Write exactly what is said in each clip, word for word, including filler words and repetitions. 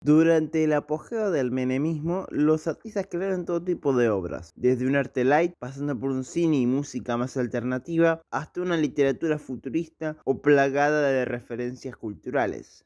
Durante el apogeo del menemismo, los artistas crearon todo tipo de obras, desde un arte light, pasando por un cine y música más alternativa, hasta una literatura futurista o plagada de referencias culturales.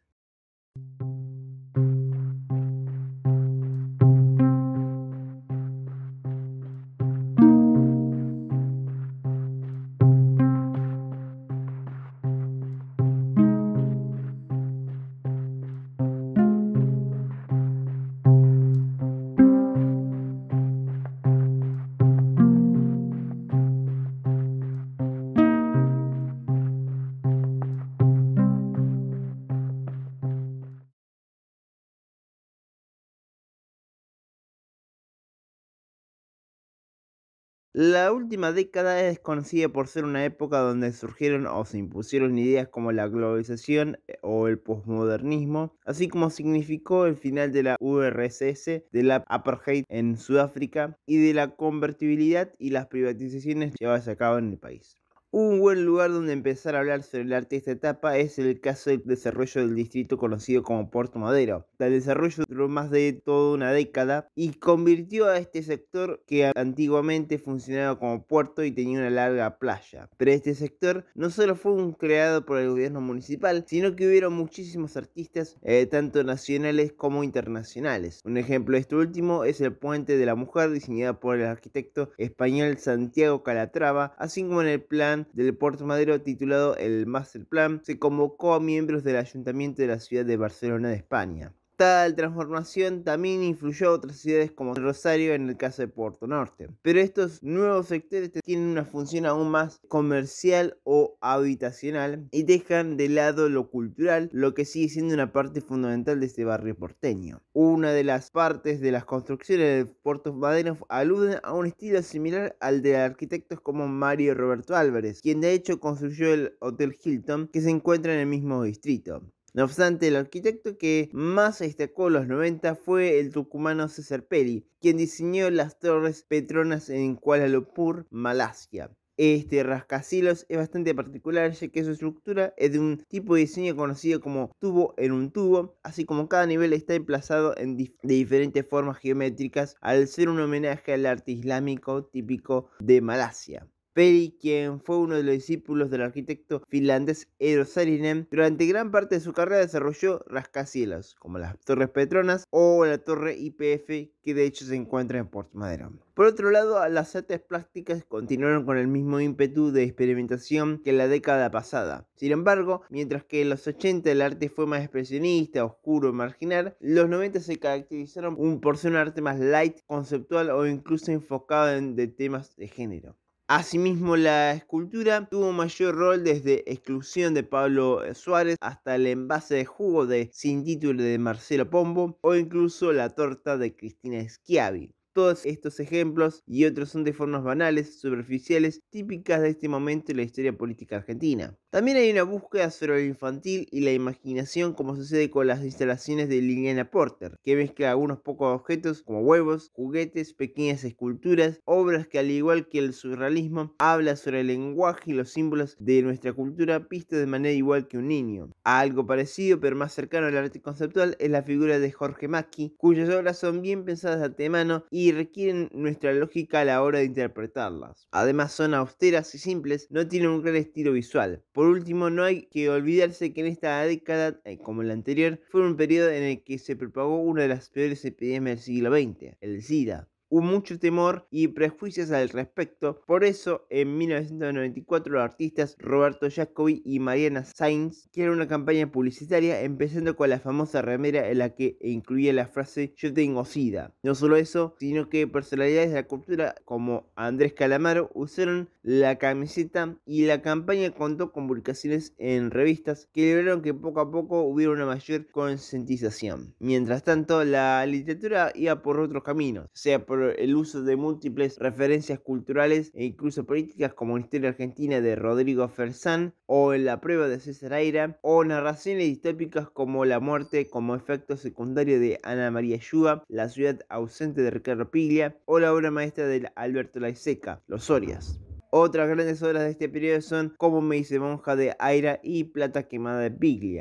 La última década es conocida por ser una época donde surgieron o se impusieron ideas como la globalización eh, o el posmodernismo, así como significó el final de la U R S S, de la apartheid en Sudáfrica y de la convertibilidad y las privatizaciones llevadas a cabo en el país. Un buen lugar donde empezar a hablar sobre el arte de esta etapa es el caso del desarrollo del distrito conocido como Puerto Madero. El desarrollo duró más de toda una década y convirtió a este sector que antiguamente funcionaba como puerto y tenía una larga playa. Pero este sector no solo fue un creado por el gobierno municipal, sino que hubieron muchísimos artistas, eh, tanto nacionales como internacionales. Un ejemplo de esto último es el Puente de la Mujer, diseñado por el arquitecto español Santiago Calatrava, así como en el plan del Puerto Madero titulado el Master Plan, se convocó a miembros del Ayuntamiento de la ciudad de Barcelona de España. Tal transformación también influyó a otras ciudades como Rosario en el caso de Puerto Norte. Pero estos nuevos sectores tienen una función aún más comercial o habitacional y dejan de lado lo cultural, lo que sigue siendo una parte fundamental de este barrio porteño. Una de las partes de las construcciones de Puerto Madero aluden a un estilo similar al de arquitectos como Mario Roberto Álvarez, quien de hecho construyó el Hotel Hilton, que se encuentra en el mismo distrito. No obstante, el arquitecto que más destacó en los noventa fue el tucumano César Peri, quien diseñó las Torres Petronas en Kuala Lumpur, Malasia. Este rascacielos es bastante particular, ya que su estructura es de un tipo de diseño conocido como tubo en un tubo, así como cada nivel está emplazado en dif de diferentes formas geométricas, al ser un homenaje al arte islámico típico de Malasia. Peri, quien fue uno de los discípulos del arquitecto finlandés Eero Saarinen, durante gran parte de su carrera desarrolló rascacielos, como las Torres Petronas o la Torre Y P F, que de hecho se encuentra en Puerto Madero. Por otro lado, las artes plásticas continuaron con el mismo ímpetu de experimentación que en la década pasada. Sin embargo, mientras que en los ochenta el arte fue más expresionista, oscuro y marginal, los noventa se caracterizaron por ser un arte más light, conceptual o incluso enfocado en de temas de género. Asimismo, la escultura tuvo mayor rol desde Exclusión de Pablo Suárez hasta el envase de jugo de Sin título de Marcelo Pombo o incluso la torta de Cristina Schiavi. Todos estos ejemplos y otros son de formas banales, superficiales, típicas de este momento en la historia política argentina. También hay una búsqueda sobre lo infantil y la imaginación, como sucede con las instalaciones de Liliana Porter, que mezcla algunos pocos objetos como huevos, juguetes, pequeñas esculturas, obras que al igual que el surrealismo, habla sobre el lenguaje y los símbolos de nuestra cultura vistos de manera igual que un niño. Algo parecido pero más cercano al arte conceptual es la figura de Jorge Macchi, cuyas obras son bien pensadas de antemano y requieren nuestra lógica a la hora de interpretarlas. Además son austeras y simples, no tienen un gran estilo visual. Por último, no hay que olvidarse que en esta década, eh, como en la anterior, fue un periodo en el que se propagó una de las peores epidemias del siglo veinte, el SIDA. Hubo mucho temor y prejuicios al respecto, por eso en mil novecientos noventa y cuatro los artistas Roberto Jacobi y Mariana Sainz crearon una campaña publicitaria empezando con la famosa remera en la que incluía la frase "Yo tengo SIDA". No solo eso, sino que personalidades de la cultura como Andrés Calamaro usaron la camiseta y la campaña contó con publicaciones en revistas que lograron que poco a poco hubiera una mayor concientización. Mientras tanto, la literatura iba por otros caminos, sea por el uso de múltiples referencias culturales e incluso políticas como la historia argentina de Rodrigo Fersán o en La prueba de César Aira, o narraciones distópicas como La muerte como efecto secundario de Ana María Yuba, La ciudad ausente de Ricardo Piglia o la obra maestra de Alberto Laiseca, Los Sorias. Otras grandes obras de este periodo son Cómo me hice monja de Aira y Plata quemada de Piglia.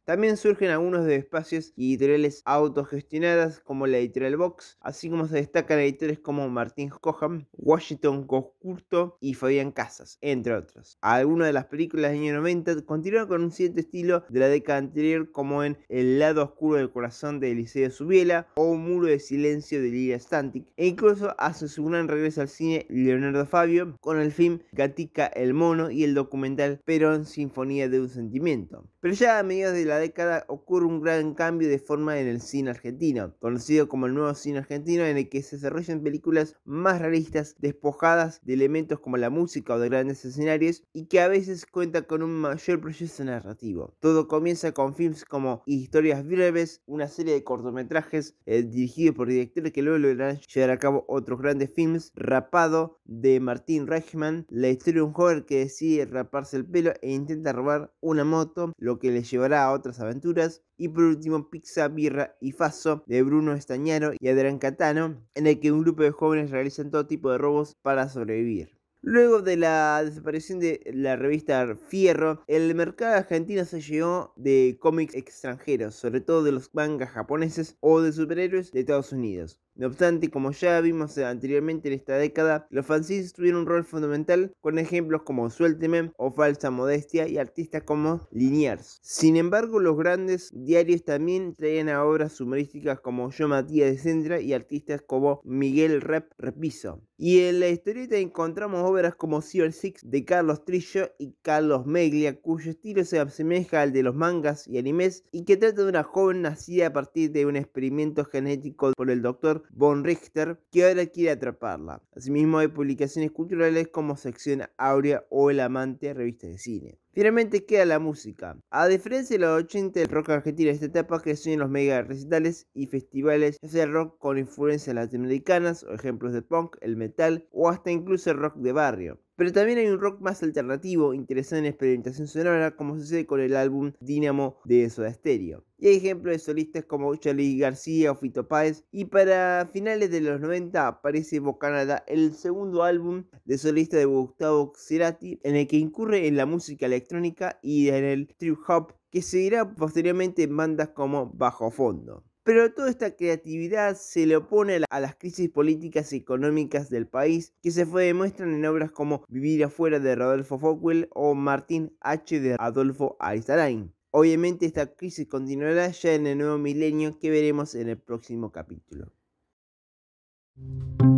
También surgen algunos de espacios y editoriales autogestionadas como la editorial Vox, así como se destacan editores como Martín Coham, Washington Coscurto y Fabián Casas, entre otros. Algunas de las películas del año noventa continuaron con un cierto estilo de la década anterior, como en El lado oscuro del corazón de Eliseo Subiela o Un muro de silencio de Lilia Stantic, e incluso hace su gran regreso al cine Leonardo Fabio con el film Gatica el mono y el documental Perón Sinfonía de un sentimiento. Pero ya a mediados de la década ocurre un gran cambio de forma en el cine argentino, conocido como el nuevo cine argentino, en el que se desarrollan películas más realistas, despojadas de elementos como la música o de grandes escenarios, y que a veces cuentan con un mayor proceso narrativo. Todo comienza con films como Historias breves, una serie de cortometrajes eh, dirigidos por directores que luego lograrán llevar a cabo otros grandes films: Rapado, de Martín Reichman, la historia de un joven que decide raparse el pelo e intenta robar una moto, lo que le llevará a otras aventuras; y por último Pizza, Birra y Faso, de Bruno Estañaro y Adrián Catano, en el que un grupo de jóvenes realizan todo tipo de robos para sobrevivir. Luego de la desaparición de la revista Fierro, el mercado argentino se llenó de cómics extranjeros, sobre todo de los mangas japoneses o de superhéroes de Estados Unidos. No obstante, como ya vimos anteriormente en esta década, los fanzines tuvieron un rol fundamental, con ejemplos como Suélteme o Falsa Modestia y artistas como Liniers. Sin embargo, los grandes diarios también traían a obras humorísticas como Yo Matías de Centra y artistas como Miguel Rep Repiso. Y en la historieta encontramos obras como Cyber Six de Carlos Trillo y Carlos Meglia, cuyo estilo se asemeja al de los mangas y animes, y que trata de una joven nacida a partir de un experimento genético por el doctor Von Richter, que ahora quiere atraparla. Asimismo, hay publicaciones culturales como Sección Áurea o El Amante, revista de cine. Finalmente queda la música. A diferencia de los ochenta, el rock argentino de esta etapa creció en los mega recitales y festivales, ya sea rock con influencias latinoamericanas o ejemplos de punk, el metal o hasta incluso el rock de barrio. Pero también hay un rock más alternativo, interesado en experimentación sonora, como sucede con el álbum Dínamo de Soda Stereo. Y hay ejemplos de solistas como Charly García o Fito Páez. Y para finales de los noventa aparece Bocanada, el segundo álbum de solista de Gustavo Cerati, en el que incurre en la música electrónica y en el trip hop, que seguirá posteriormente en bandas como Bajo Fondo. Pero toda esta creatividad se le opone a las crisis políticas y económicas del país, que se fue demuestran en obras como Vivir afuera de Rodolfo Fockwell o Martín H de Adolfo Ariztarain. Obviamente esta crisis continuará ya en el nuevo milenio, que veremos en el próximo capítulo.